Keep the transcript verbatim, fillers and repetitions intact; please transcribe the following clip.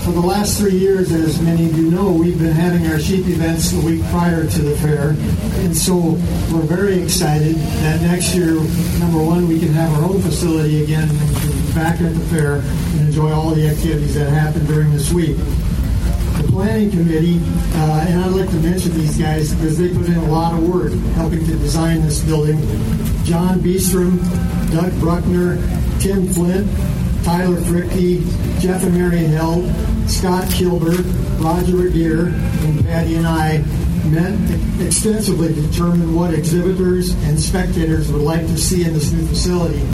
For the last three years, as many of you know, we've been having our sheep events the week prior to the fair. And so we're very excited that next year, number one, we can have our own facility again and we can be back at the fair and enjoy all the activities that happen during this week. The planning committee, uh, and I'd like to mention these guys because they put in a lot of work helping to design this building. John Beestrom, Doug Bruckner, Tim Flint, Tyler Fricke, Jeff and Mary Held, Scott Kilbert, Roger Adair, and Patty and I met extensively to determine what exhibitors and spectators would like to see in this new facility.